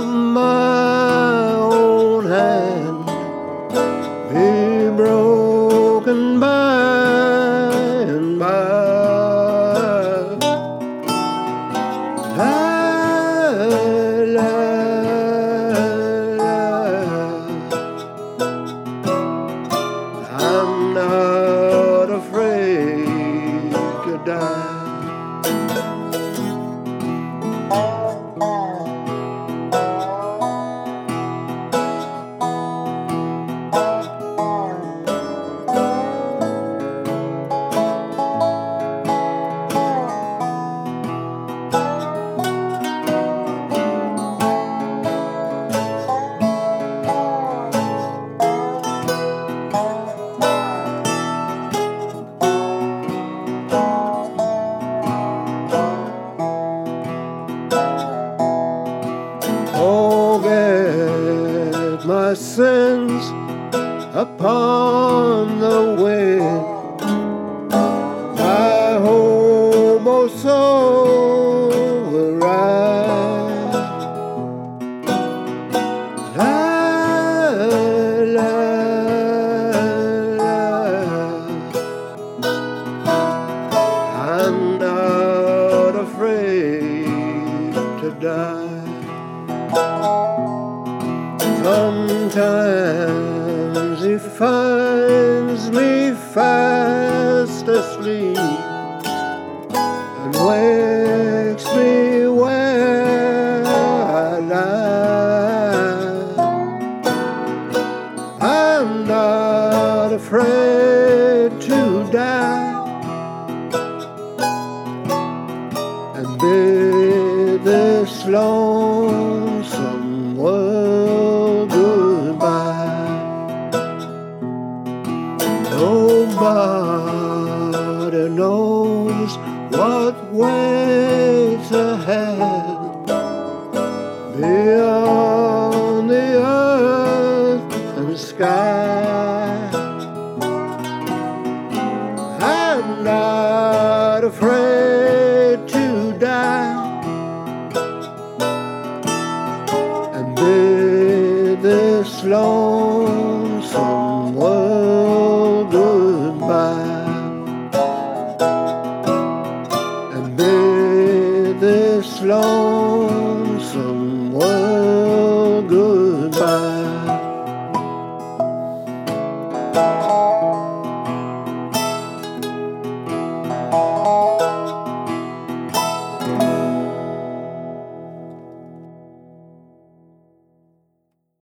my own hand be broken by and by. I'm not afraid to die. Forget my sins upon the wind. My whole soul will rise. I'm not afraid to die. Sometimes he finds me fast asleep and wakes me where I lie. I'm not afraid to die and bid this lonesome world goodbye. Nobody knows what waits ahead beyond the earth and sky. I'm not afraid to die and bid this lonesome world goodbye, and bid this lonesome world goodbye.